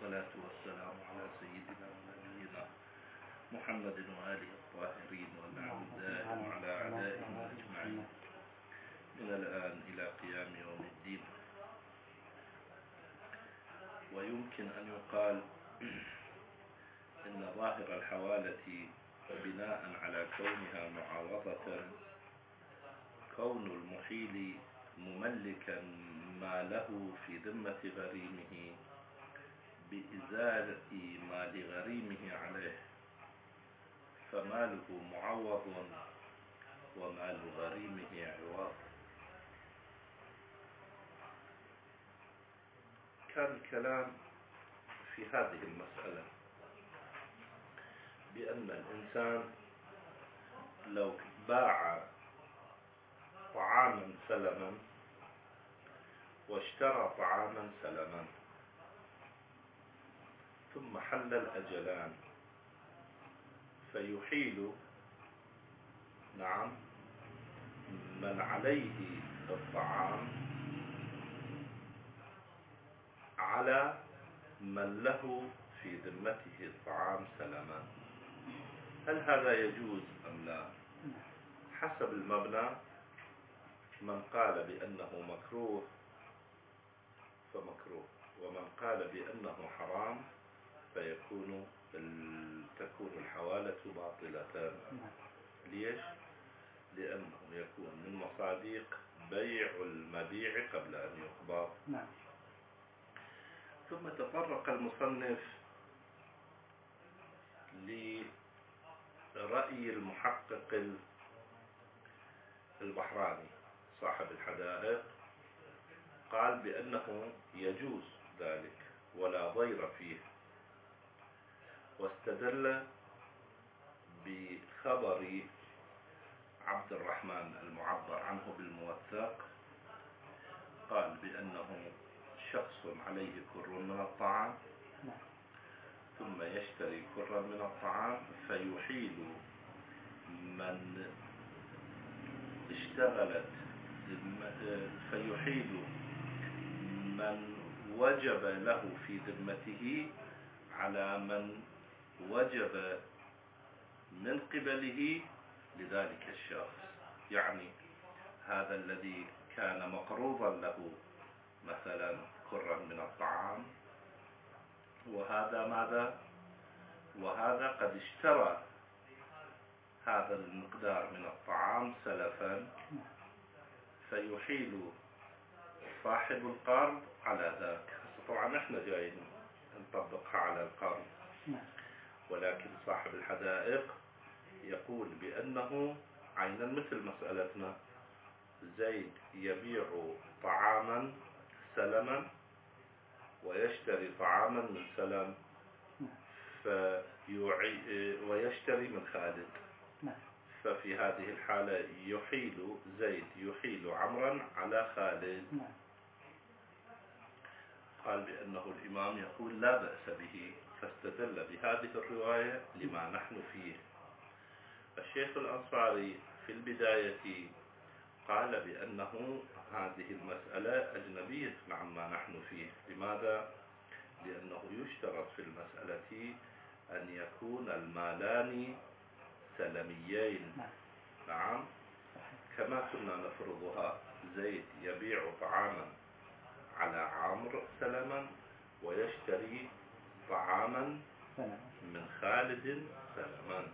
والصلاة والسلام على سيدنا ونبينا محمد وآله الطاهرين والنعم الدائم على أعدائهم أجمعين من الآن إلى قيام يوم الدين. ويمكن أن يقال إن ظاهر الحوالة بناء على كونها معاوضة كون المحيل مملكا ما له في ذمة غريمه بإزالة ما لغريمه عليه، فماله معوض ومال غريمه عوض. كان الكلام في هذه المسألة بأن الإنسان لو باع طعاما سلما واشترى طعاما سلما ثم حل الأجلان فيحيل من عليه الطعام على من له في ذمته الطعام سلما. هل هذا يجوز أم لا؟ حسب المبنى من قال بأنه مكروه فمكروه، ومن قال بأنه حرام تكون الحوالة باطلة. ليش؟ لأنه يكون من مصادق بيع المبيع قبل أن يقبض. ثم تطرق المصنف لرأي المحقق البحراني صاحب الحدائق، قال بأنه يجوز ذلك ولا ضير فيه، واستدل بخبر عبد الرحمن المعبر عنه بالموثق، قال بأنه شخص عليه كر من الطعام ثم يشتري كرا من الطعام فيحيل من وجب له في ذمته على من وجب من قبله لذلك الشخص. يعني هذا الذي كان مقروضا له مثلا كرا من الطعام، وهذا قد اشترى هذا المقدار من الطعام سلفا، فيحيل صاحب القرض على ذاك. طبعا احنا جايين نطبقها على القرض، ولكن صاحب الحدائق يقول بأنه عينا مثل مسألتنا، زيد يبيع طعاما سلما ويشتري طعاما من سلم ويشتري من خالد، ففي هذه الحالة زيد يحيل عمرا على خالد. قال بأنه الإمام يقول لا بأس به، فاستدل بهذه الرواية لما نحن فيه. الشيخ الأنصاري في البداية قال بأنه هذه المسألة أجنبية عما نحن فيه. لماذا؟ لأنه يشترط في المسألة أن يكون المالان سلميين. نعم، كما كنا نفرضها، زيد يبيع طعاما على عمرو سلما ويشتري طعاما من خالد سلما.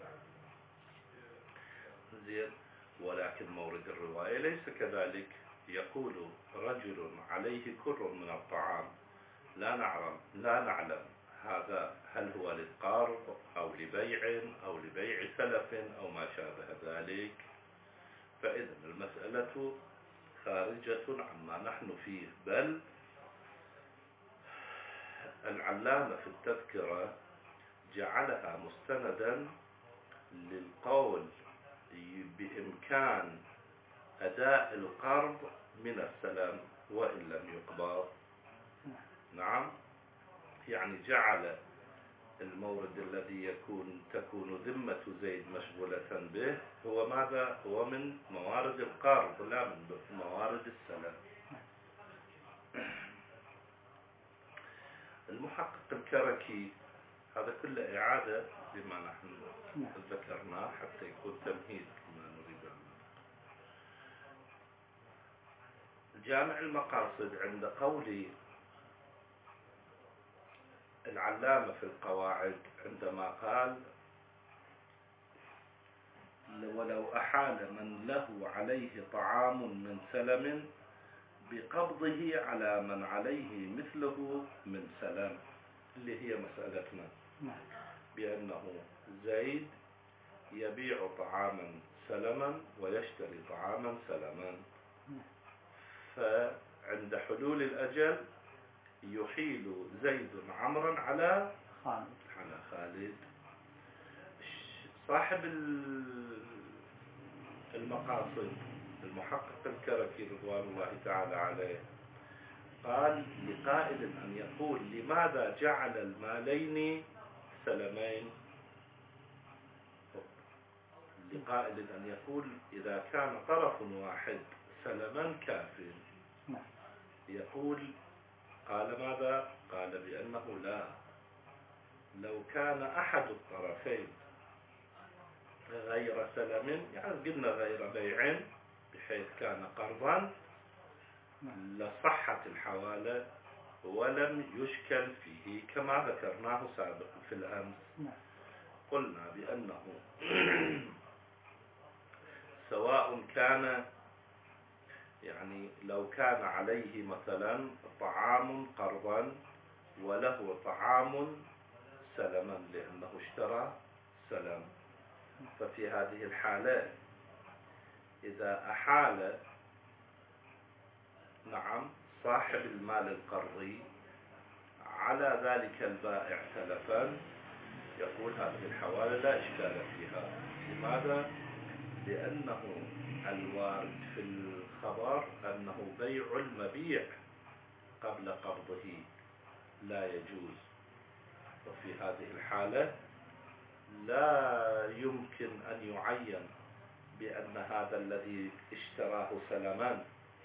زين، ولكن مورد الرواية ليس كذلك. يقول رجل عليه كر من الطعام، لا نعلم هذا هل هو للقرض أو لبيع أو لبيع سلف أو ما شابه ذلك، فإذا المسألة خارجة عما نحن فيه. بل العلامة في التذكرة جعلها مستندا للقول بإمكان أداء القرض من السلم وإن لم يقبض. نعم، يعني جعل المورد الذي تكون ذمة زيد مشغولة به هو ماذا؟ هو من موارد القرض لا من موارد السلم. المحقق الكركي، هذا كله إعادة لما نحن ذكرناه حتى يكون تمهيد لما نريد أن جامع المقاصد عند قول العلامة في القواعد عندما قال ولو أحال من له عليه طعام من سلم بقبضه على من عليه مثله من سلم، اللي هي مسألتنا بأنه زيد يبيع طعاما سلما ويشتري طعاما سلما، فعند حلول الأجل يحيل زيد عمرا على خالد. صاحب المقاصد المحقق الكركي رضوان الله تعالى عليه قال لقائل أن يقول لماذا جعل المالين سلمين؟ لقائل أن يقول إذا كان طرف واحد سلما كاف، يقول قال ماذا؟ قال بأنه لا، لو كان أحد الطرفين غير سلم، يعني قلنا غير بيع بحيث كان قرضا، لصحت الحوالة ولم يشكل فيه كما ذكرناه سابقا في الأمس. قلنا بأنه سواء كان يعني لو كان عليه مثلا طعام قرضا وله طعام سلما لأنه اشترى سلم، ففي هذه الحالة إذا أحال صاحب المال القرضي على ذلك البائع تلفا، يقول هذه الحوالة لا إشكال فيها. لماذا؟ لأنه الوارد في الخبر أنه بيع المبيع قبل قبضه لا يجوز، وفي هذه الحالة لا يمكن أن يعين بأن هذا الذي اشتراه سلمان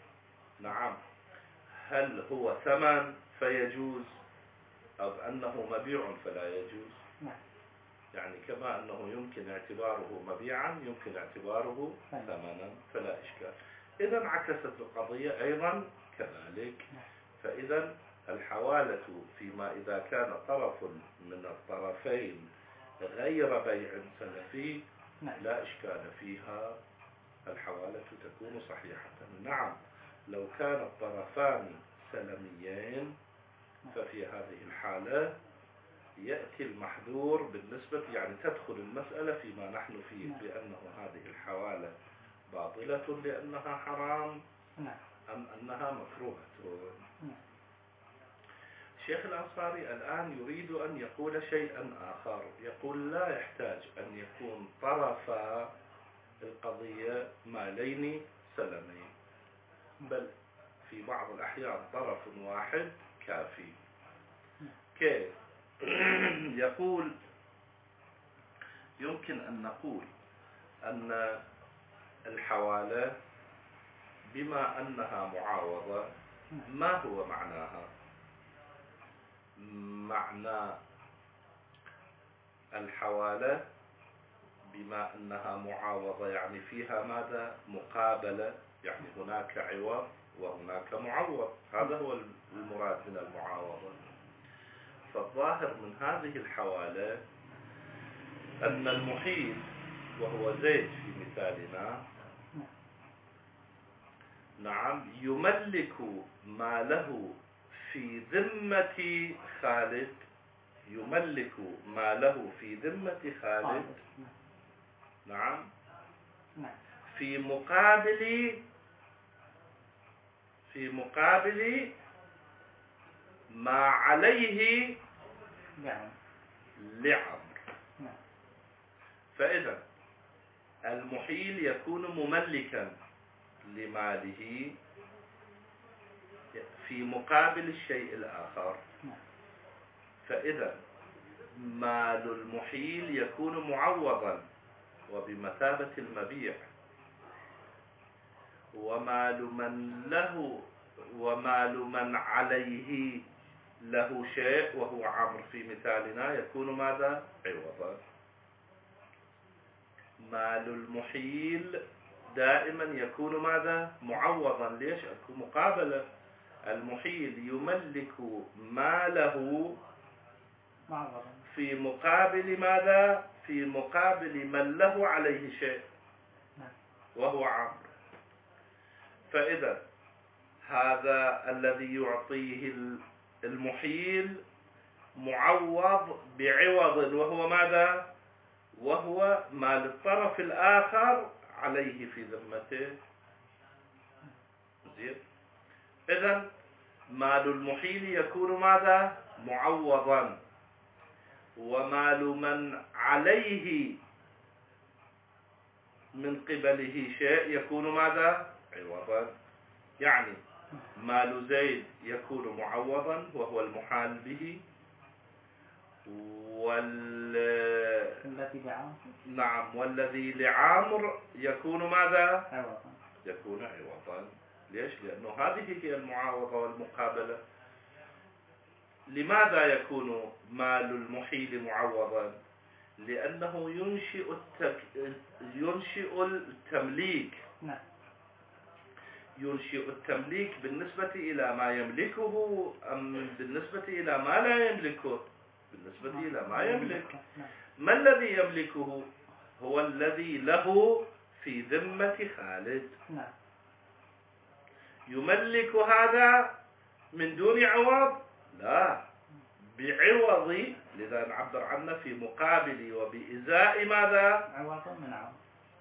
هل هو ثمن فيجوز أو أنه مبيع فلا يجوز. يعني كما أنه يمكن اعتباره مبيعا يمكن اعتباره ثمنا فلا إشكال. إذا عكست القضية أيضا كذلك. فإذا الحوالة فيما إذا كان طرف من الطرفين غير بيع سلفي لا إشكال فيها، الحوالة تكون صحيحة. نعم لو كان الطرفان سلميين ففي هذه الحالة يأتي المحذور بالنسبة، يعني تدخل المسألة فيما نحن فيه بأنه هذه الحوالة باطلة لأنها حرام أم أنها مكروهة. الشيخ الأنصاري الآن يريد أن يقول شيئا آخر، يقول لا يحتاج أن يكون طرف القضية مالين سلمين، بل في بعض الأحيان طرف واحد كافي. كيف؟ يقول يمكن أن نقول أن الحوالة بما أنها معاوضة، ما هو معناها؟ معنى الحوالة بما أنها معاوضة يعني فيها ماذا؟ مقابلة، يعني هناك عوض وهناك معوض، هذا هو المراد من المعاوضة. فالظاهر من هذه الحوالة أن المحيل وهو زيد في مثالنا يملك ما له في ذمة خالد، يملك ما له في ذمة خالد في مقابل ما عليه لعمر. فإذا المحيل يكون مملكا لماله في مقابل الشيء الآخر، فإذا مال المحيل يكون معوضا وبمثابة المبيع، ومال من عليه له شيء وهو عمرو في مثالنا يكون ماذا؟ عوضا. مال المحيل دائما يكون ماذا؟ معوضا. ليش؟ أكون مقابلة. المحيل يملك ماله في مقابل ماذا؟ في مقابل من له عليه شيء وهو عمرو. فإذا هذا الذي يعطيه المحيل معوض بعوض وهو ماذا؟ وهو مال الطرف الآخر عليه في ذمته. زين. إذن مال المحيل يكون ماذا؟ معوضا. ومال من عليه من قبله شيء يكون ماذا؟ عوضا. يعني مال زيد يكون معوضا وهو المحال به، نعم، والذي لعامر يكون ماذا؟ عوضا. يكون عوضا. ليش؟ لأنه هذه هي المعاوضة والمقابلة. لماذا يكون مال المحيل معوضا؟ لأنه ينشئ التمليك. ينشئ التمليك بالنسبة إلى ما يملكه أم بالنسبة إلى ما لا يملكه؟ بالنسبة إلى ما يملك. ما الذي يملكه؟ هو الذي له في ذمة خالد. يملك هذا من دون عوض؟ لا، بعوض. لذا نعبر عنه في مقابل وبإزاء ماذا؟ عوض من عوض.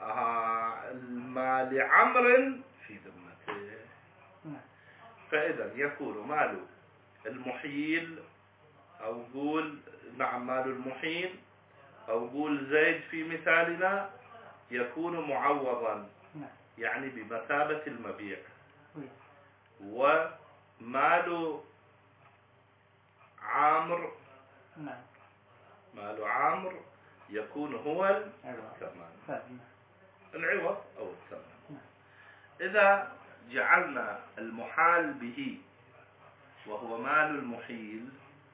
المال عمر في ذمته. فإذا يكون مال المحيل، أو قول نعم مال المحيل، أو قول زيد في مثالنا يكون معوضا، يعني بمثابة المبيع. ومال عامر، مال عامر يكون هو الثمن، العوض أو الثمن. إذا جعلنا المحال به وهو مال المحيل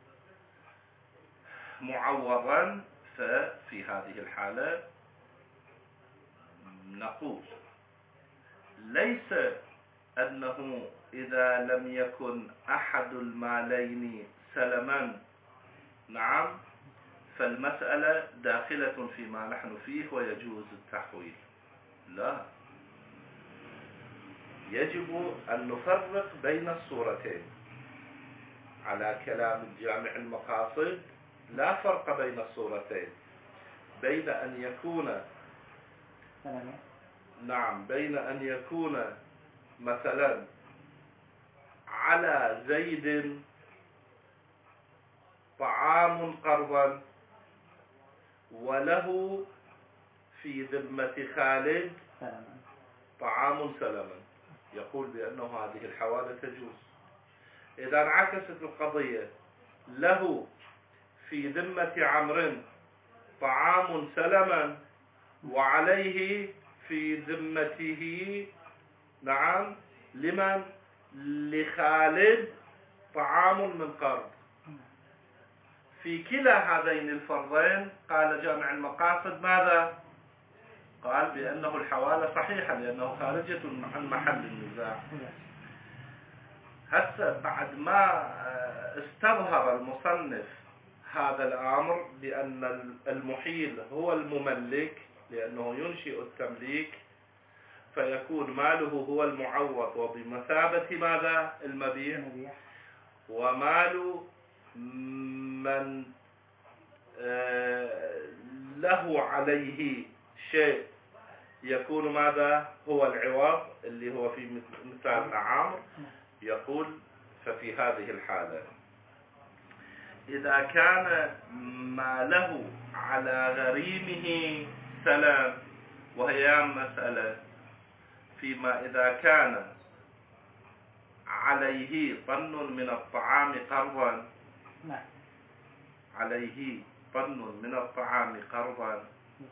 معوضا، ففي هذه الحالة نقول ليس أنه إذا لم يكن أحد المالين سلما، نعم، فالمسألة داخلة فيما نحن فيه ويجوز التحويل. لا، يجب أن نفرق بين الصورتين. على كلام الجامع المقاصد لا فرق بين الصورتين، بين أن يكون نعم بين أن يكون مثلا على زيد طعام قرضا وله في ذمة خالد طعام سلما، يقول بأنه هذه الحوالة تجوز. إذا انعكست القضية، له في ذمة عمرو طعام سلما وعليه في ذمته، نعم، لمن؟ لخالد طعام من قرض. في كلا هذين الفرضين قال جامع المقاصد ماذا؟ قال بأنه الحوالة صحيحة لأنه خارجة عن محل النزاع. هسه بعد ما استظهر المصنف هذا الأمر بأن المحيل هو المملك لأنه ينشئ التمليك، فيكون ماله هو المعوض وبمثابة ماذا؟ المبيع. ومال من له عليه شيء يكون ماذا؟ هو العوض اللي هو في مثال عامر. يقول ففي هذه الحالة إذا كان ما له على غريمه سلام، وهي مسألة فيما إذا كان عليه طن من الطعام قرضا، عليه طن من الطعام قرضا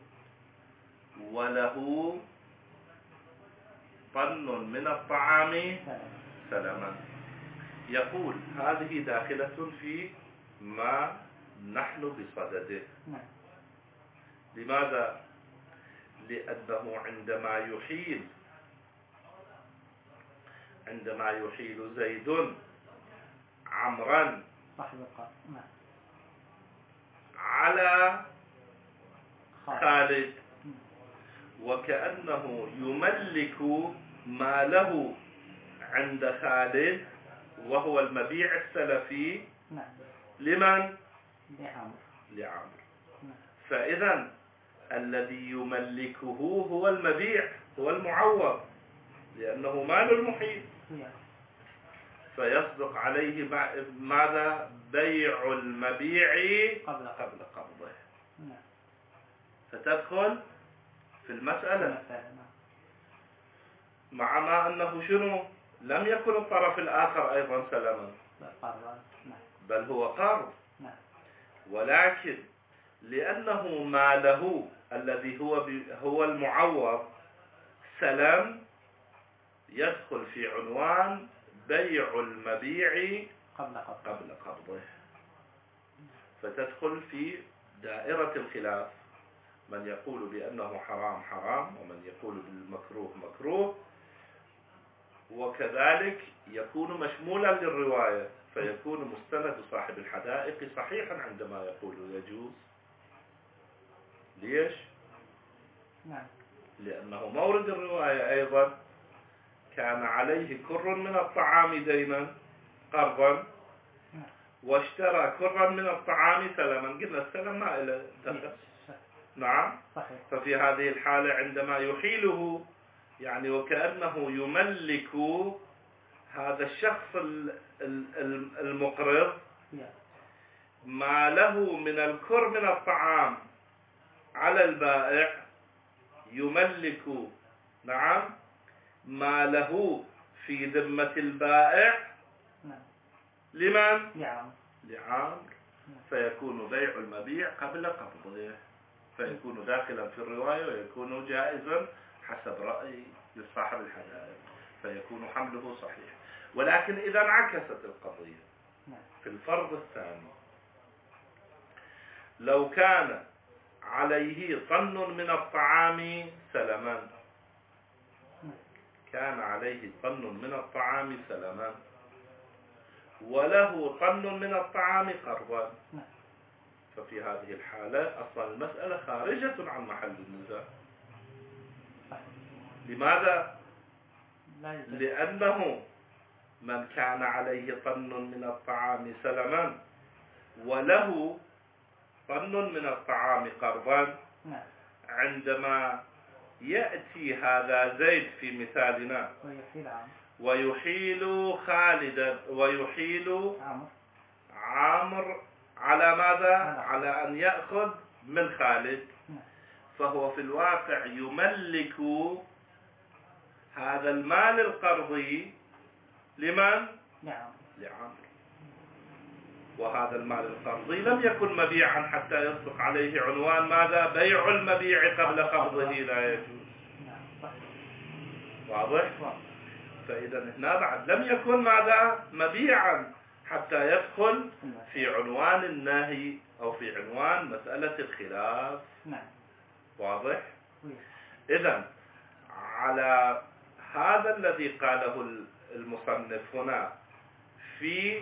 وله طن من الطعام سلما. يقول هذه داخلة في ما نحن بصدده. لماذا؟ لأنه عندما يحيل زيد عمرا على خالد وكأنه يملك ما له عند خالد وهو المبيع السلفي لمن؟ لعمرو. فإذا الذي يملكه هو المبيع، هو المعوض، لأنه مال المحيل، فيصدق عليه ماذا؟ بيع المبيع قبل قبضه. فتدخل في المسألة، مع ما أنه شنو؟ لم يكن الطرف الآخر أيضا سلما، بل هو قرض، ولكن لأنه ماله الذي هو المعوض سلم، يدخل في عنوان بيع المبيع قبل قبضه. فتدخل في دائرة الخلاف، من يقول بأنه حرام حرام، ومن يقول بالمكروه مكروه، وكذلك يكون مشمولا للرواية، فيكون مستند صاحب الحدائق صحيحا عندما يقول يجوز. ليش؟ لأنه مورد الرواية أيضا كان عليه كر من الطعام دينا قرضا، واشترى كرا من الطعام سلما. قلنا السلم ما إلى دخل. نعم. ففي هذه الحالة عندما يحيله، يعني وكأنه يملك هذا الشخص المقرض ما له من الكر من الطعام على البائع، يملك نعم ما له في ذمة البائع لمن؟ لعامر. فيكون بيع المبيع قبل قبضه، فيكون داخلا في الرواية ويكون جائزا حسب رأي صاحب الحدائق، فيكون حمله صحيح. ولكن إذا انعكست القضية في الفرض الثاني، لو كان عليه طن من الطعام سلما، كان عليه طن من الطعام سلما وله طن من الطعام قرضا، ففي هذه الحالة أصلا المسألة خارجة عن محل النزاع. لماذا؟ لأنه من كان عليه طن من الطعام سلما وله طن من الطعام قرضا، عندما يأتي هذا زيد في مثالنا ويحيل خالدا ويحيل عامر على ماذا؟ على أن يأخذ من خالد، فهو في الواقع يملك هذا المال القرضي لمن؟ لعامر. وهذا المال القرضي لم يكن مبيعا حتى يصدق عليه عنوان ماذا؟ بيع المبيع قبل قبضه لا يجوز. واضح؟ فإذا هنا بعد لم يكن ماذا؟ مبيعا حتى يدخل في عنوان النهي أو في عنوان مسألة الخلاف. واضح؟ إذا على هذا الذي قاله المصنف هنا في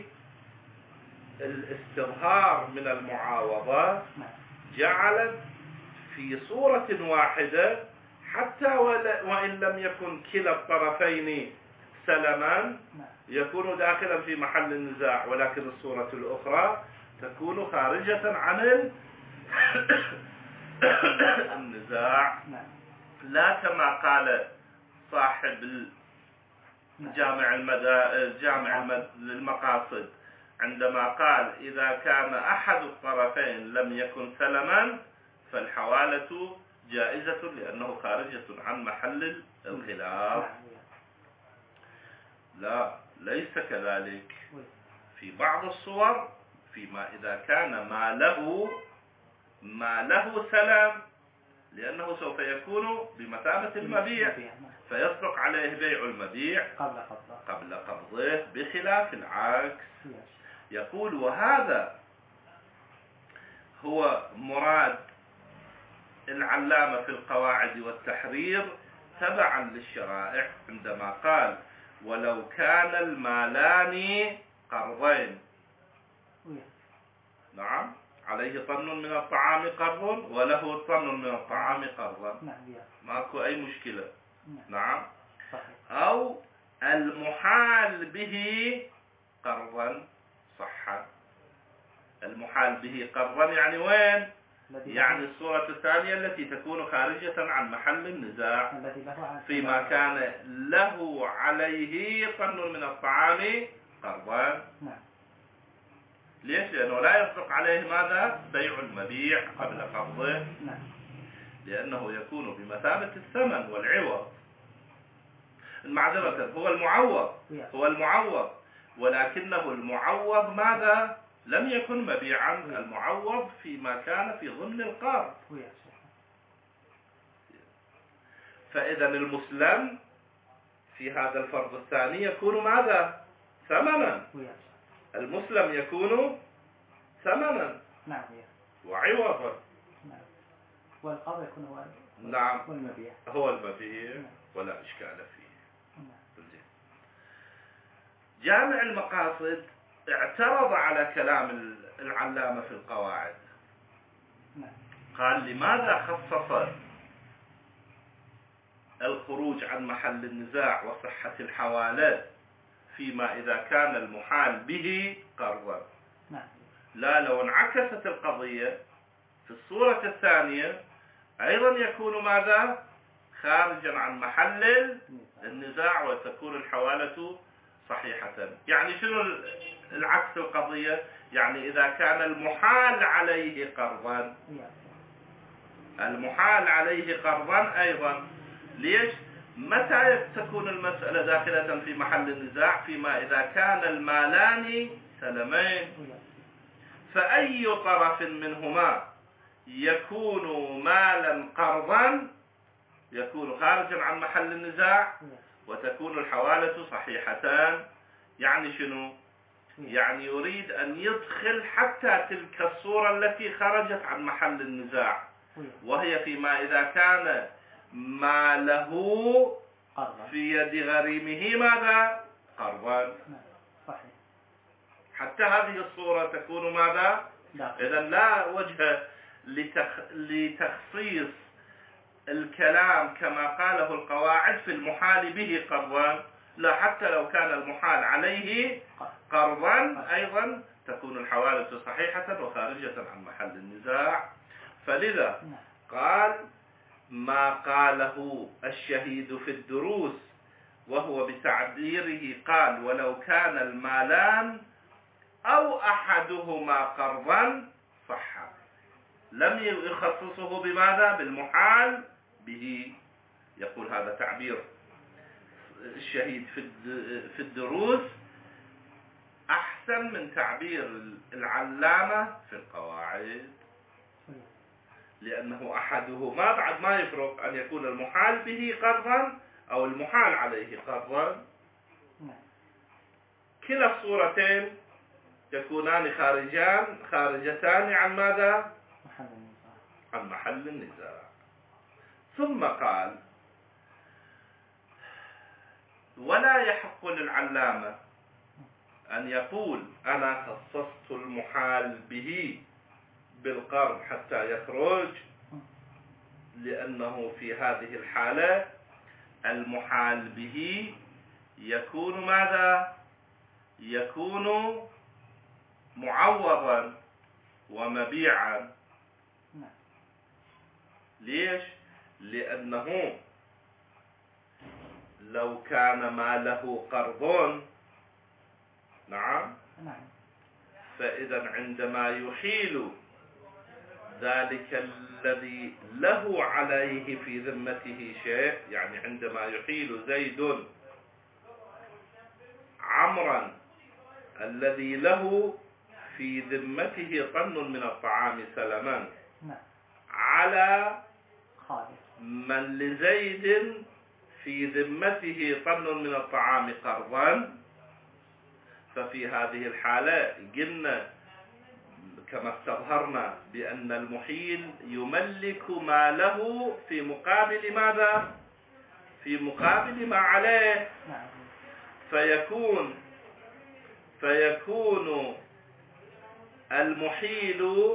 الاستظهار من المعاوضة، جعلت في صورة واحدة حتى وإن لم يكن كلا الطرفين سلما يكون داخلا في محل النزاع، ولكن الصورة الأخرى تكون خارجة عن النزاع، لا كما قال صاحب جامع المقاصد عندما قال إذا كان أحد الطرفين لم يكن سلما فالحوالة جائزة لأنه خارجة عن محل الخلاف. لا، ليس كذلك. في بعض الصور فيما إذا كان ما له سلام لأنه سوف يكون بمثابة المبيع، فيصدق عليه بيع المبيع قبل قبضه بخلاف العكس. يقول وهذا هو مراد العلامة في القواعد والتحرير تبعا للشرائع عندما قال ولو كان المالان قرضين. نعم، عليه طن من الطعام قرض وله طن من الطعام قرضا، ماكو أي مشكلة. نعم، أو المحال به قرضا صح. المحال به قرضا يعني وين؟ يعني الصورة الثانية التي تكون خارجة عن محل النزاع، فيما كان له عليه طن من الطعام قرضا. ليش؟ لأنه لا يصدق عليه ماذا؟ بيع المبيع قبل قبضه، لأنه يكون بمثابة الثمن والعوض. المعذرة هو المعوض، ولكنه المعوض ماذا؟ لم يكن مبيعا، المعوض فيما كان في ضمن القرض. فإذا المسلم في هذا الفرض الثاني يكون ماذا؟ ثمنا. المسلم يكون ثمنا وعوضا. والقرض يكون هو المبيع. هو المبيع ولا إشكال فيه. جامع المقاصد اعترض على كلام العلامة في القواعد. قال لماذا خصص الخروج عن محل النزاع وصحة الحوالات فيما إذا كان المحال به قرضا؟ لا، لو انعكست القضية في الصورة الثانية أيضا يكون ماذا؟ خارجا عن محل النزاع وتكون الحوالة صحيحة. يعني شنو العكس القضية؟ يعني إذا كان المحال عليه قرضا، المحال عليه قرضا أيضا. ليش؟ متى تكون المسألة داخلة في محل النزاع؟ فيما إذا كان المالان سلمين، فأي طرف منهما يكون مالا قرضا يكون خارجا عن محل النزاع وتكون الحوالة صحيحتان. يعني شنو؟ يعني يريد أن يدخل حتى تلك الصورة التي خرجت عن محل النزاع، وهي فيما إذا كان ماله في يد غريمه ماذا؟ قرضا. حتى هذه الصورة تكون ماذا؟ إذا لا وجه لتخصيص الكلام كما قاله القواعد في المحال به قرضا، لا، حتى لو كان المحال عليه قرضا أيضا تكون الحوالة صحيحة وخارجة عن محل النزاع. فلذا قال ما قاله الشهيد في الدروس، وهو بتعبيره قال ولو كان المالان أو أحدهما قرضا صح، لم يخصصه بماذا؟ بالمحال به. يقول هذا تعبير الشهيد في الدروس أحسن من تعبير العلامة في القواعد، لأنه أحدهما بعد ما يفرق أن يكون المحال به قرضا أو المحال عليه قرضا. كلا الصورتين يكونان خارجتان عن ماذا؟ عن محل النزاع. ثم قال ولا يحق للعلامة أن يقول أنا خصصت المحال به بالقرض حتى يخرج، لأنه في هذه الحالة المحال به يكون ماذا؟ يكون معوضا ومبيعا. ليش؟ لأنه لو كان ما له قرض نعم فإذا عندما يحيل ذلك الذي له عليه في ذمته شيء، يعني عندما يحيل زيد عمرا الذي له في ذمته طن من الطعام سلما على من لزيد في ذمته طن من الطعام قرضا، ففي هذه الحالة قلنا كما استظهرنا بأن المحيل يملك ما له في مقابل ماذا؟ في مقابل ما عليه. فيكون المحيل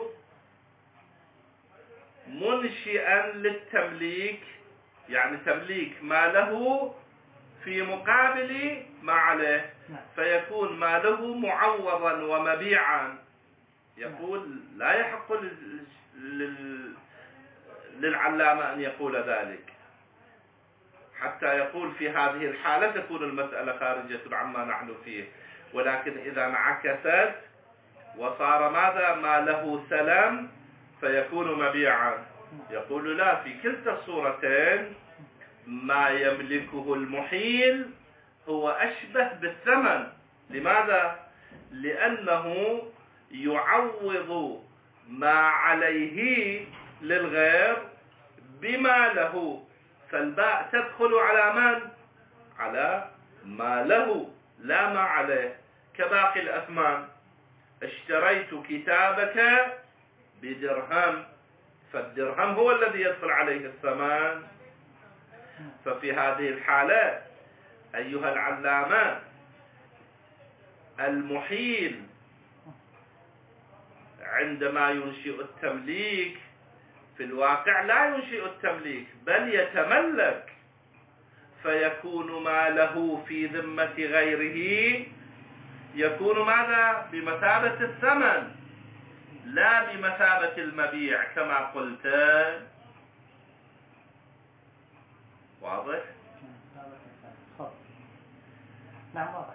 منشئا للتمليك، يعني تمليك ما له في مقابل ما عليه، فيكون ما له معوضا ومبيعا. يقول لا يحق للعلامة أن يقول ذلك، حتى يقول في هذه الحالة تكون المسألة خارجة عما نحن فيه. ولكن إذا انعكست وصار ماذا؟ ما له سلم فيكون مبيعا. يقول لا، في كلتا الصورتين ما يملكه المحيل هو أشبه بالثمن. لماذا؟ لأنه يعوض ما عليه للغير بما له، فالباء تدخل على من؟ على ما له لا ما عليه. كباقي الأثمان، اشتريت كتابك بدرهم، فالدرهم هو الذي يدخل عليه الثمن. ففي هذه الحالة أيها العلامة، المحيل عندما ينشئ التمليك في الواقع لا ينشئ التمليك بل يتملك، فيكون ما له في ذمة غيره يكون ماذا؟ بمثابة الثمن لا بمثابة المبيع كما قلت. واضح؟ نعم واضح.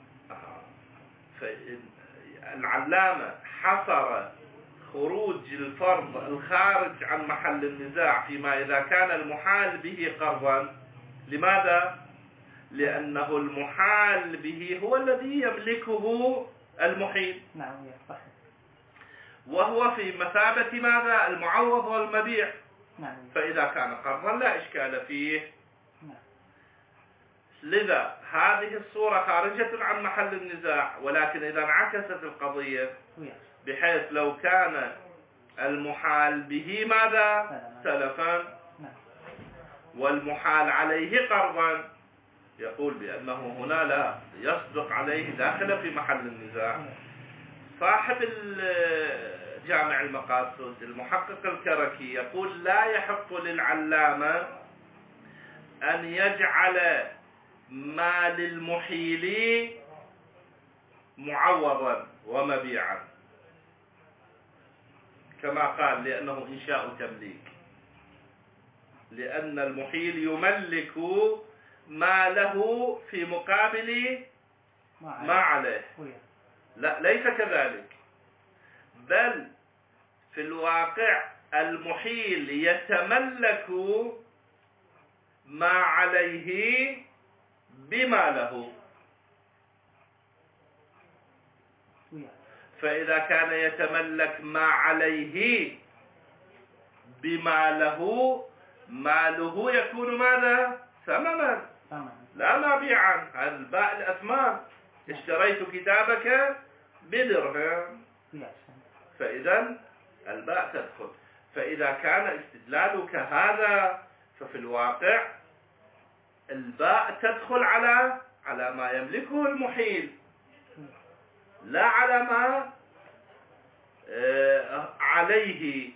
العلامة حصر خروج الفرض الخارج عن محل النزاع فيما إذا كان المحال به قرضا. لماذا؟ لأنه المحال به هو الذي يملكه المحيل. نعم صحيح. وهو في مثابة ماذا؟ المعوض والمبيع. نعم. فإذا كان قرضا لا إشكال فيه. نعم. لذا هذه الصورة خارجة عن محل النزاع، ولكن إذا انعكست القضية بحيث لو كان المحال به ماذا؟ سلفا والمحال عليه قرضا، يقول بأنه هنا لا يصدق عليه داخل في محل النزاع. صاحب جامع المقاصد المحقق الكركي يقول لا يحق للعلامة أن يجعل ما للمحيل معوضا ومبيعا كما قال، لأنه إنشاء تمليك، لأن المحيل يملك ما له في مقابل ما عليه. لا، ليس كذلك، بل في الواقع المحيل يتملك ما عليه بما له. فإذا كان يتملك ما عليه بما له، ماله يكون ماذا؟ ثمنا لا مبيعا. الباء الأثمان، اشتريت كتابك بدرهم، فإذا الباء تدخل. فإذا كان استدلالك هذا ففي الواقع الباء تدخل على ما يملكه المحيل لا على ما عليه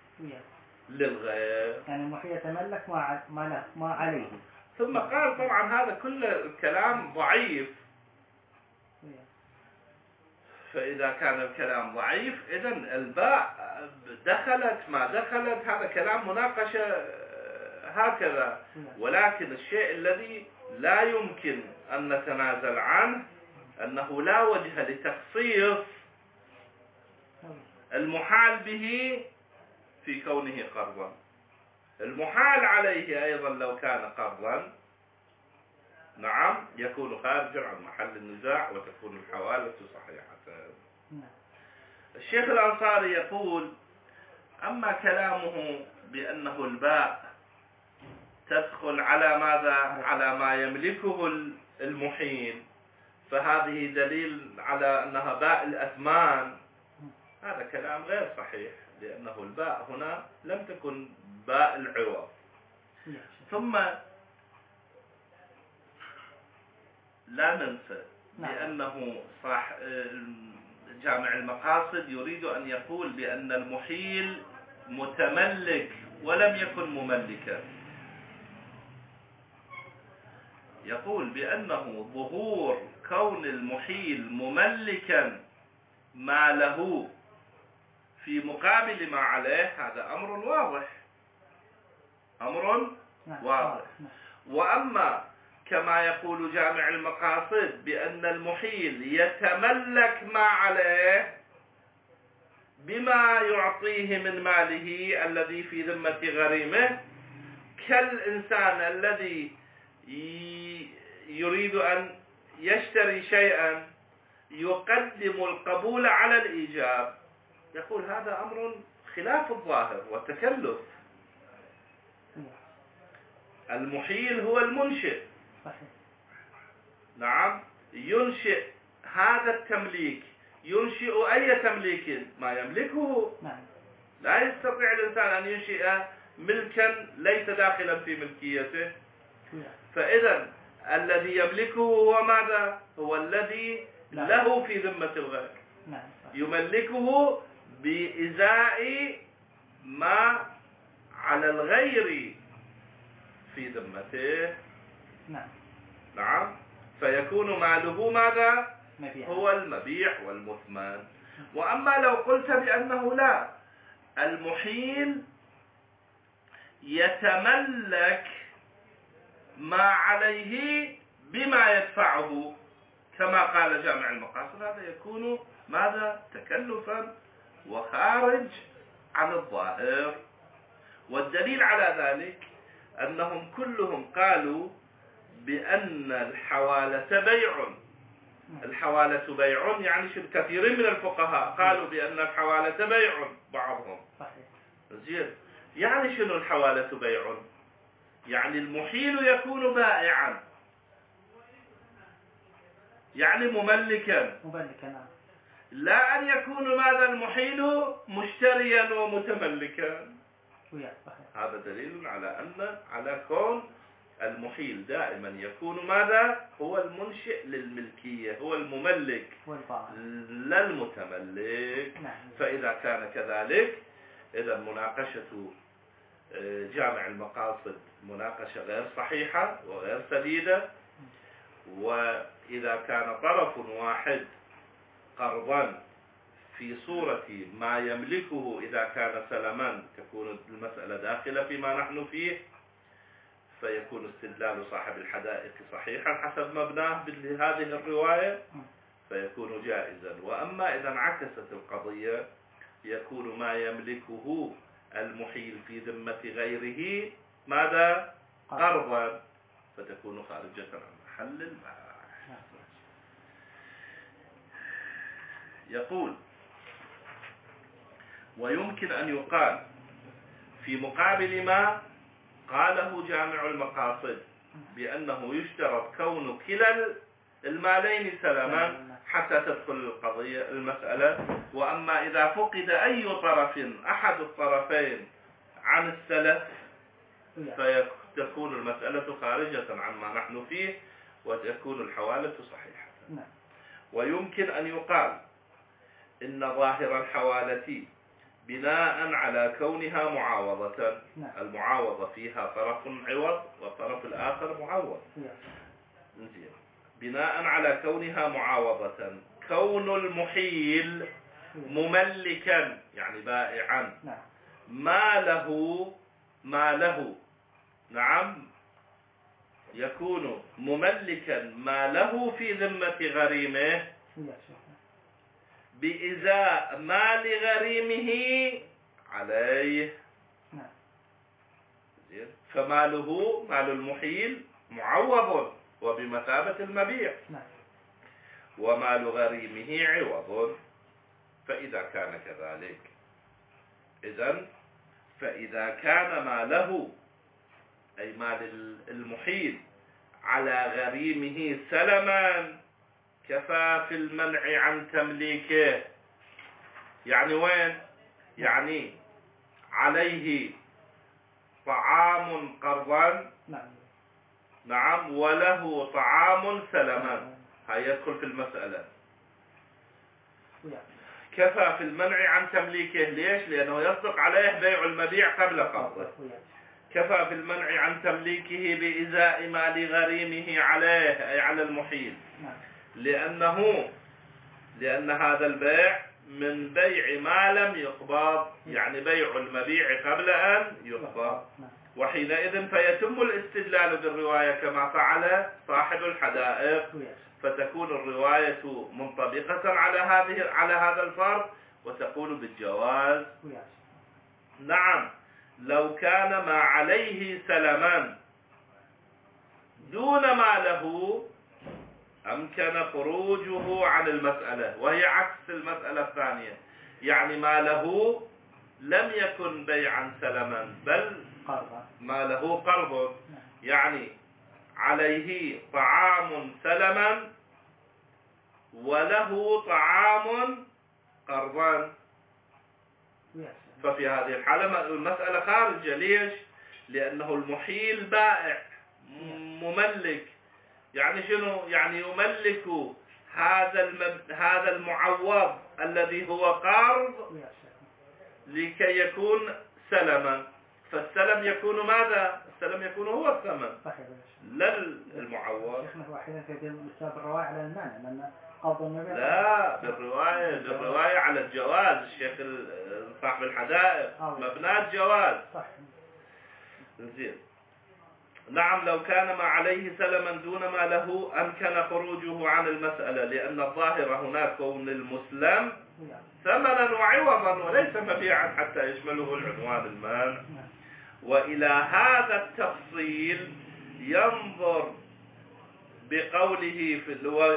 للغير. يعني المحيل يتملك ما عليه. ثم قال طبعا هذا كل الكلام ضعيف. فإذا كان الكلام ضعيف إذن الباء دخلت ما دخلت، هذا كلام مناقشة هكذا. ولكن الشيء الذي لا يمكن أن نتنازل عنه أنه لا وجه لتخصيص المحال به في كونه قرضا. المحال عليه أيضا لو كان قرضا نعم يكون خارجا عن محل النزاع وتكون الحوالة صحيحة. الشيخ الأنصاري يقول أما كلامه بأنه الباء تدخل على ماذا؟ على ما يملكه المحيل، فهذه دليل على أنها باء الأثمان. هذا كلام غير صحيح، لأنه الباء هنا لم تكن باء العوض. ثم لا ننسى بأنه جامع المقاصد يريد أن يقول بأن المحيل متملك ولم يكن مملكا. يقول بأنه ظهور كون المحيل مملكا ما له في مقابل ما عليه، هذا أمر واضح، أمر واضح. وأما كما يقول جامع المقاصد بأن المحيل يتملك ما عليه بما يعطيه من ماله الذي في ذمة غريمه، كالإنسان الذي يريد أن يشتري شيئا يقدم القبول على الإيجاب. يقول هذا أمر خلاف الظاهر وتكلف. المحيل هو المنشئ، نعم، ينشئ هذا التمليك. ينشئ أي تمليك؟ ما يملكه. لا يستطيع الإنسان أن ينشئ ملكا ليس داخلا في ملكيته. فإذا الذي يملكه هو ماذا؟ هو الذي له في ذمة الغير، يملكه بإزاء ما على الغير في ذمته. نعم، فيكون ماله ماذا؟ هو المبيع والمثمن. وأما لو قلت بأنه لا، المحيل يتملك ما عليه بما يدفعه كما قال جامع المقاصد، هذا يكون ماذا؟ تكلفا وخارج عن الظاهر. والدليل على ذلك أنهم كلهم قالوا بأن الحوالة بيع. الحوالة بيع يعني كثير من الفقهاء قالوا بأن الحوالة بيع، بعضهم. زين، يعني شنو الحوالة بيع؟ يعني المحيل يكون بائعا، يعني مملكا، لا أن يكون ماذا المحيل مشتريا ومتملكا. هذا دليل على كون المحيل دائما يكون ماذا؟ هو المنشئ للملكية، هو المملك لا المتملك. فإذا كان كذلك، إذا مناقشة جامع المقاصد مناقشة غير صحيحة وغير سديدة. وإذا كان طرف واحد قرضا في صورة ما يملكه إذا كان سلما، تكون المسألة داخلة فيما نحن فيه، فيكون استدلال صاحب الحدائق صحيحا حسب مبناه بهذه الرواية، فيكون جائزا. وأما إذا انعكست القضية، يكون ما يملكه المحيل في ذمة غيره ماذا؟ قرضا، فتكون خارجة عن محل البيع. يقول ويمكن أن يقال في مقابل ما قاله جامع المقاصد بأنه يشترط كون كلا المالين سلما حتى تدخل القضية المسألة. وأما إذا فقد أي طرف أحد الطرفين عن السلف فتكون المسألة خارجة عما نحن فيه وتكون الحوالة صحيحة. ويمكن أن يقال إن ظاهر الحوالة بناء على كونها معاوضة، المعاوضة فيها طرف عوض والطرف الآخر معوض. بناء على كونها معاوضة، كون المحيل مملكا يعني بائعا ما له، نعم، يكون مملكا ما له في ذمة غريمه بإزاء مال غريمه عليه. فماله، مال المحيل، معوض وبمثابة المبيع، ومال غريمه عوض. فإذا كان كذلك إذن فإذا كان ماله أي مال المحيل على غريمه سلما كفى في المنع عن تمليكه. يعني وين؟ يعني عليه طعام قرضا، نعم، وله طعام سلما، هاي يدخل في المسألة. كفى في المنع عن تمليكه. ليش؟ لأنه يصدق عليه بيع المبيع قبل قبضه. كفى في المنع عن تمليكه بإزاء مال غريمه عليه أي على المحيل، لأن هذا البيع من بيع ما لم يقبض، يعني بيع المبيع قبل أن يقبض. وحينئذ فيتم الاستدلال بالرواية كما فعل صاحب الحدائق، فتكون الرواية منطبقة على هذا الفرض وتقول بالجواز. نعم، لو كان ما عليه سلما دون ما له أمكن خروجه عن المسألة، وهي عكس المسألة الثانية. يعني ما له لم يكن بيعا سلما بل ما له قرض، يعني عليه طعام سلما وله طعام قرضا. ففي هذه الحالة المسألة خارجة. ليش؟ لأنه المحيل بائع مملك. يعني شنو؟ يعني يملك هذا المعوض الذي هو قرض لكي يكون سلما. فالسلم يكون ماذا؟ السلم يكون هو الثمن لا المعوض. شيخنا هو أحيانا يتم بالرواية على المانع لأن قبض المبيع. لا، بالرواية على الجواز. الشيخ صاحب الحدائق مبنى الجواز. زين. نعم، لو كان ما عليه سلما دون ما له أمكن خروجه عن المسألة، لأن الظاهر هناك كون المسلم ثمنا وعوضا وليس مبيعا حتى يشمله العنوان المال. وإلى هذا التفصيل ينظر بقوله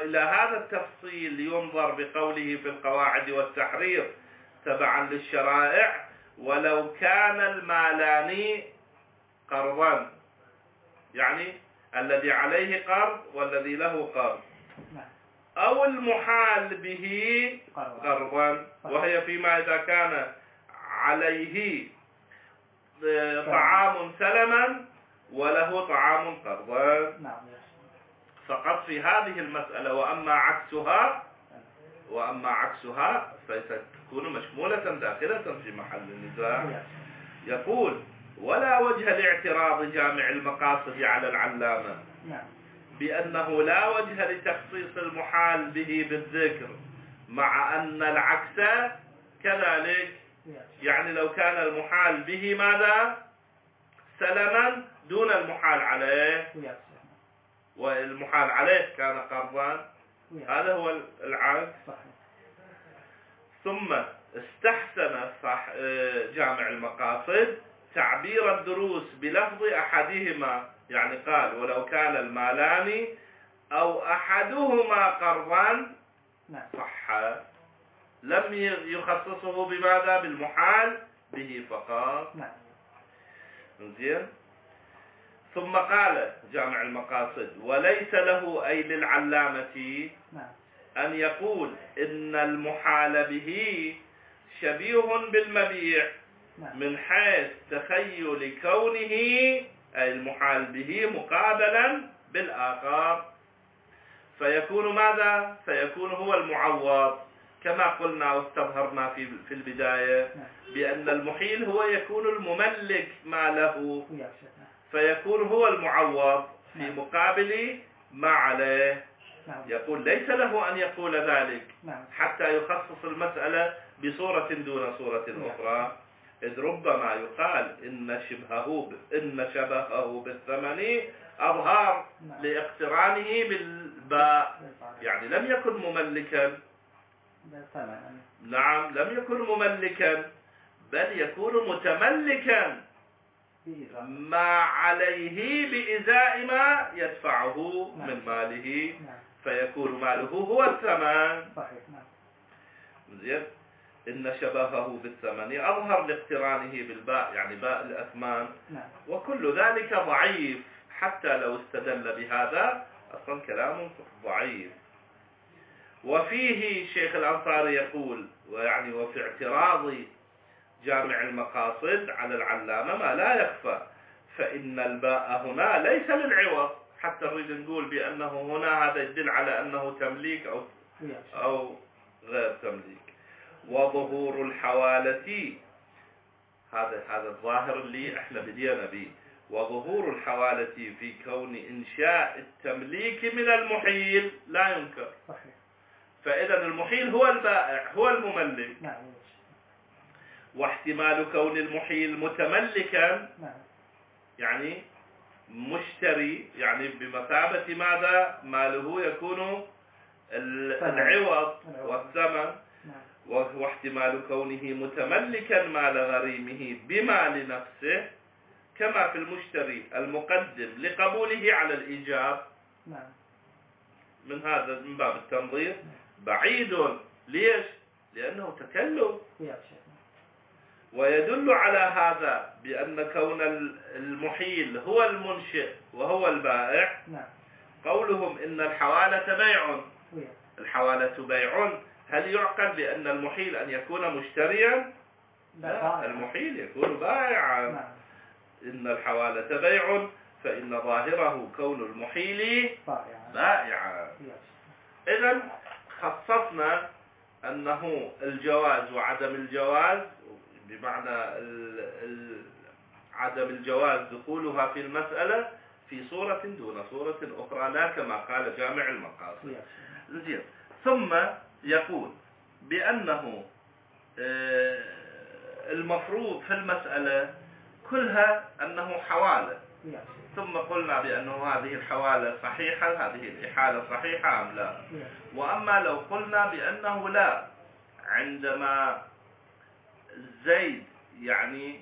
في القواعد والتحرير تبعا للشرائع: ولو كان المالان قرضا، يعني الذي عليه قرض والذي له قرض، أو المحال به قرضا، وهي فيما إذا كان عليه طعام سلما وله طعام قرضا فقط في هذه المسألة. وأما عكسها فستكون مشمولة داخلة في محل النزاع. يقول: ولا وجه لاعتراض جامع المقاصد على العلامة بأنه لا وجه لتخصيص المحال به بالذكر، مع أن العكس كذلك. يعني لو كان المحال به ماذا؟ سلما دون المحال عليه، والمحال عليه كان قرضا، هذا هو العكس. ثم استحسن جامع المقاصد تعبير الدروس بلفظ أحدهما، يعني قال: ولو كان المالان أو أحدهما قرضا صح، لم يخصصه بماذا؟ بالمحال به فقط. زين. ثم قال جامع المقاصد: وليس له أي للعلامة أن يقول إن المحال به شبيه بالمبيع من حيث تخيل كونه أي المحال به مقابلا بالآخر، فيكون ماذا؟ فيكون هو المعوض، كما قلنا واستظهرنا في البداية بأن المحيل هو يكون المملك ما له، فيكون هو المعوض في مقابل ما عليه. يقول: ليس له أن يقول ذلك حتى يخصص المسألة بصورة دون صورة أخرى، إذ ربما يقال إن شبهه بالثمن أظهر لاقترانه بالباء، يعني لم يكن مملكا. نعم، لم يكن مملكا، بل يكون متملكا ما عليه بإزاء ما يدفعه من ماله، فيكون ماله هو الثمن. زين. إن شبهه بالثمن أظهر لاقترانه بالباء، يعني باء الأثمان. وكل ذلك ضعيف، حتى لو استدل بهذا أصلا كلام ضعيف. وفيه شيخ الأنصاري يقول ويعني وفي اعتراض جامع المقاصد على العلامة ما لا يخفى، فإن الباء هنا ليس للعوض، حتى نريد نقول بأنه هنا هذا يدل على أنه تمليك أو غير تمليك. وظهور الحوالة، هذا الظاهر اللي احنا بدينا به، وظهور الحوالة في كون إنشاء التمليك من المحيل لا ينكر. فإذا المحيل هو البائع هو المملك. واحتمال كون المحيل متملكا يعني مشتري، يعني بمثابة ماذا؟ ماله يكون العوض والثمن. واحتمال كونه متملكا مال غريمه بمال نفسه، كما في المشتري المقدم لقبوله على الإيجاب من هذا من باب التنظير بعيد. ليش؟ لأنه تكلف. ويدل على هذا بأن كون المحيل هو المنشئ وهو البائع قولهم إن الحوالة بيع. الحوالة بيع، هل يعقل بأن المحيل أن يكون مشتريا؟ لا، المحيل يكون بائعا. إن الحوالة بيع، فإن ظاهره كون المحيل بائعا. إذن خصصنا أنه الجواز وعدم الجواز، بمعنى عدم الجواز دخولها في المسألة في صورة دون صورة أخرى، لا كما قال جامع المقاصد. زين. ثم يقول بأنه المفروض في المسألة كلها أنه حوالة. ثم قلنا بأنه هذه الحوالة صحيحة، هذه الإحالة صحيحة أم لا. وأما لو قلنا بأنه لا، عندما زيد يعني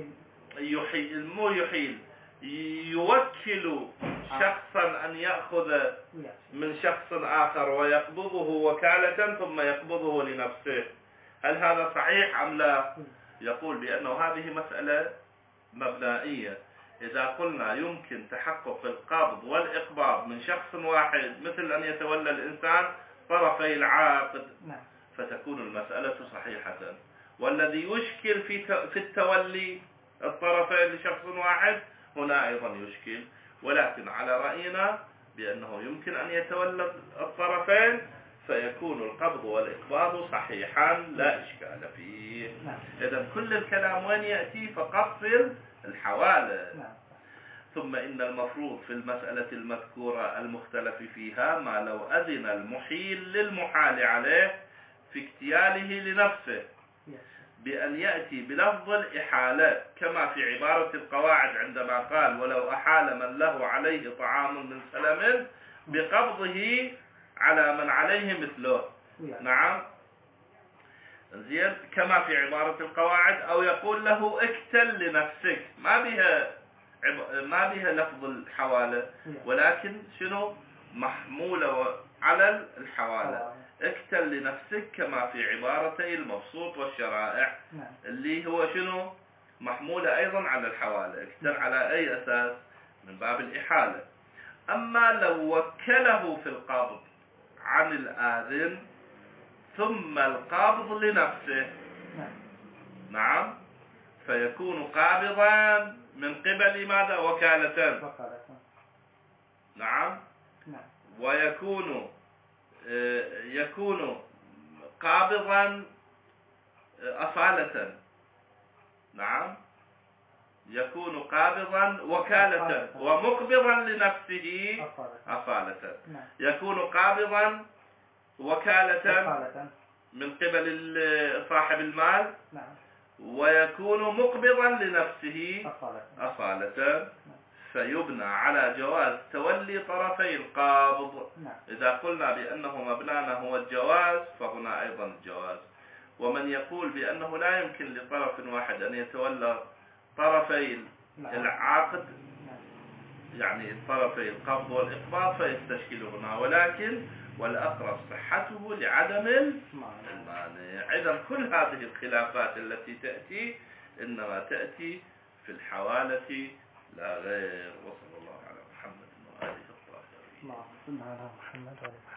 يحيل يوكل شخصا أن يأخذ من شخص آخر ويقبضه وكالة ثم يقبضه لنفسه، هل هذا صحيح أم لا؟ يقول بأنه هذه مسألة مبنائية. إذا قلنا يمكن تحقق القبض والإقباض من شخص واحد، مثل أن يتولى الإنسان طرفي العقد، فتكون المسألة صحيحة. والذي يشكل في التولي الطرفين لشخص واحد هنا أيضا يشكل، ولكن على رأينا بأنه يمكن أن يتولى الطرفين فيكون القبض والإقباض صحيحا لا إشكال فيه. إذن كل الكلام وين يأتي؟ فقط في الحوالة. ثم إن المفروض في المسألة المذكورة المختلف فيها ما لو أذن المحيل للمحال عليه في اكتياله لنفسه بأن يأتي بلفظ الإحالة، كما في عبارة القواعد عندما قال ولو أحال من له عليه طعام من سلم بقبضه على من عليه مثله. نعم. زين. كما في عبارة القواعد. أو يقول له اكتل لنفسك، ما بها لفظ الحوالة، ولكن شنو محمولة على الحوالة. اكتل لنفسك كما في عبارتي المبسوط والشرائع، اللي هو شنو محمولة أيضا على الحوالة. اكتل على أي أساس؟ من باب الإحالة. أما لو وكله في القبض عن الآذن ثم القابض لنفسه، نعم، فيكون قابضا من قبل ماذا؟ وكالة. نعم. ويكون قابضا أصالة. نعم. يكون قابضا وكالة ومقبضا لنفسه أصالة. يكون قابضا وكالة من قبل صاحب المال، ويكون مقبضا لنفسه أصالة. فيبنى على جواز تولي طرفي القابض. إذا قلنا بأنه مبنانا هو الجواز فهنا أيضا الجواز. ومن يقول بأنه لا يمكن لطرف واحد أن يتولى طرفي العقد، يعني طرفي القبض والإقباض، فيستشكل هنا. ولكن والأقرب صحته لعدم المانع. إذن كل هذه الخلافات التي تأتي إنما تأتي في الحوالة لا غير. وصلى الله على محمد وآله الطاهرين.